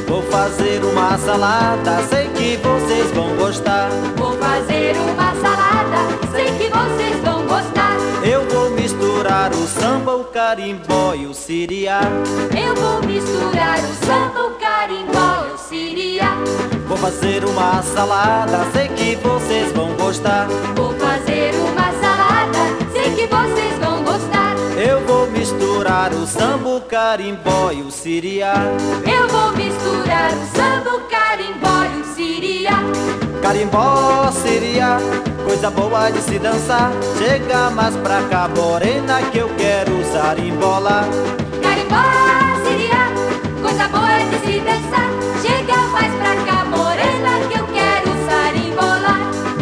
Vou fazer uma salada, sei que vocês vão gostar. Vou fazer uma salada, sei que vocês vão gostar. Eu vou misturar o samba, o carimbó e o siriá. Eu vou misturar o samba, o carimbó e o siriá. Vou fazer uma salada, sei que vocês vão gostar. Vou fazer uma salada, sei que vocês vão gostar. Eu vou misturar o samba, o carimbó e o siriá. Eu vou misturar o samba, o carimbó e o siriá. Carimbó, siriá, coisa boa de se dançar. Chega mais pra cá, morena, que eu quero sarimbolar. Carimbó, siriá, coisa boa de se dançar. Chega mais pra cá, morena, que eu quero sarimbolar.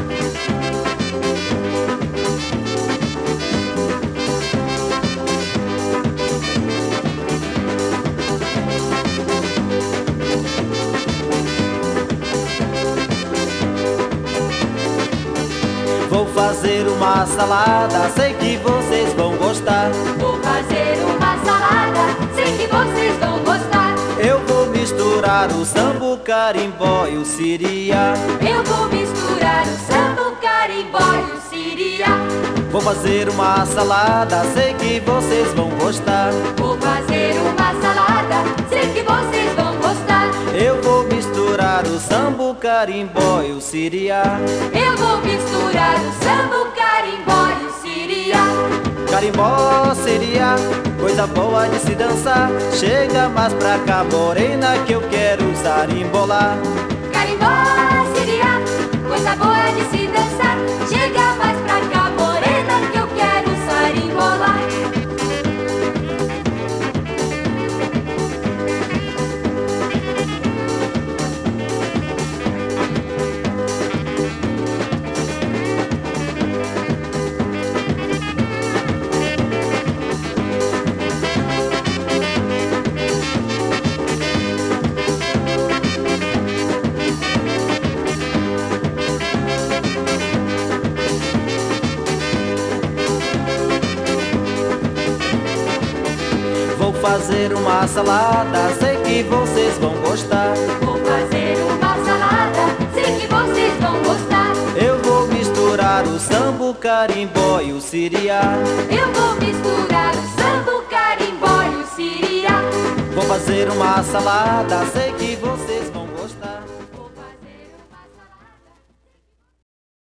Vou fazer uma salada, sei que vocês vão gostar. Vou fazer uma salada, sei que vocês vão gostar. Eu vou misturar o samba, o carimbó e o siriá. Eu vou misturar o samba, o carimbó e o siriá. Vou fazer uma salada, sei que vocês vão gostar. Vou fazer uma salada, sei que vocês vão gostar. Eu vou misturar o samba, o carimbó e o siriá. Eu vou misturar o samba, o carimbó e o siriá. Carimbó, siriá, coisa boa de se dançar. Chega mais pra cá, morena, que eu quero sarimbolar. Carimbó, siriá, coisa boa de se dançar. Chega mais pra cá, morena, que eu quero sarimbolar. Vou fazer uma salada, sei que vocês vão gostar. Vou fazer uma salada, sei que vocês vão gostar. Eu vou misturar o samba, o carimbó e o siriá. Eu vou misturar o samba, o carimbó e o siriá. Vou fazer uma salada, sei que vocês